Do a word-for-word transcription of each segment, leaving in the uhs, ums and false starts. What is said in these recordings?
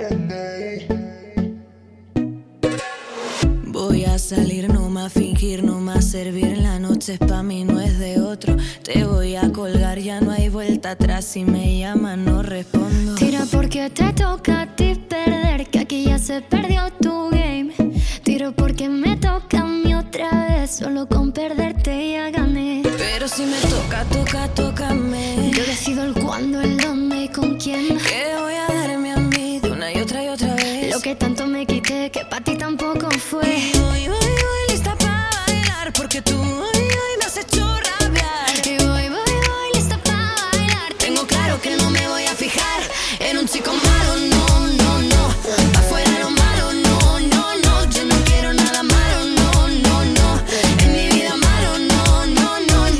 Voy a salir, no más fingir, no más servir. La noche es pa' mí, no es de otro. Te voy a colgar, ya no hay vuelta atrás. Si me llaman no respondo. Tira porque te toca a ti perder, que aquí ya se perdió tu game. Tiro porque me toca a mí otra vez, solo con perderte ya gané. Pero si me toca, toca, tócame. Yo decido el cuándo, el dónde y con quién. Que voy a darme a mí de una y otra y otra vez. Lo que tanto me quité, que pa' ti tampoco fue. Y voy, voy, voy lista pa' bailar, porque tú hoy, hoy me has hecho rabiar. Y voy, voy, voy lista pa' bailar. Tengo claro que no me voy a fijar en un chico malo, no, no, no. Pa' fuera lo malo, no, no, no. Yo no quiero nada malo, no, no, no. En mi vida malo, no, no, no,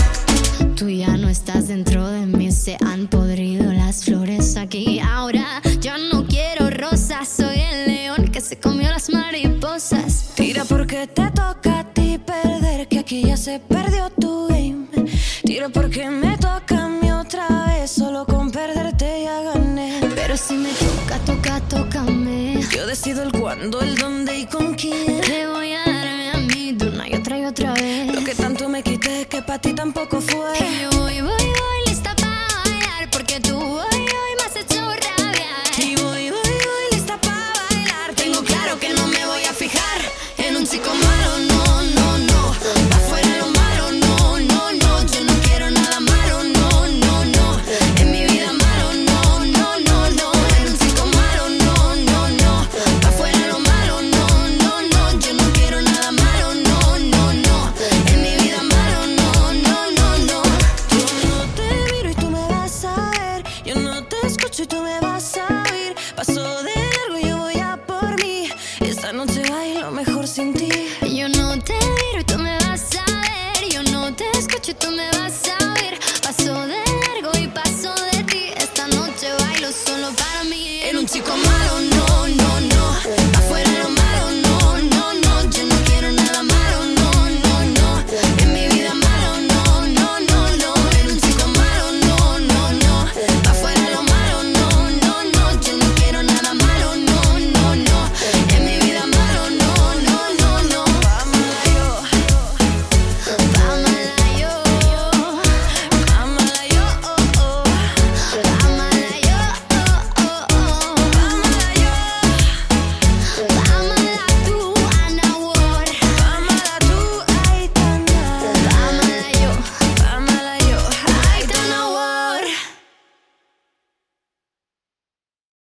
no. Tú ya no estás dentro de mí, se han podrido las flores aquí. Ahora yo no quiero rosas, soy el león que se comió las mariposas. Tira porque te toca a ti perder, que aquí ya se perdió tu game. Tira porque me toca a mí otra vez, solo con perderte ya gané. Pero si me toca, toca, tócame. Yo decido el cuándo, el dónde y con quién. Te voy a darme a mí de una y otra y otra vez. Lo que tanto me quité, que pa' ti tampoco fue. Y voy, voy, voy lista pa' bailar, porque tú hoy, hoy me has hecho rabiar. Y voy, voy, voy lista pa' bailar. Tengo claro que no me voy a fijar en un chico malo, no, no, no. Pa' fuera lo malo, no, no, no. Yo no quiero nada malo, no, no, no. En mi vida malo, no, no, no, no. En un chico malo, no, no, no. Pa' fuera lo malo, no, no, no. Yo no quiero nada malo, no, no, no. En mi vida malo, no, no, no, no. Yo no te miro y tú me vas a ver. Yo no te escucho y tú me vas a oír. Paso de largo y yo voy a por mí. Esta noche bailo mejor sin ti. Yo no te miro y tú me vas a ver. Yo no te escucho y tú me vas a oír. Paso de largo y paso de ti. Esta noche bailo solo para mí. En un chico malo.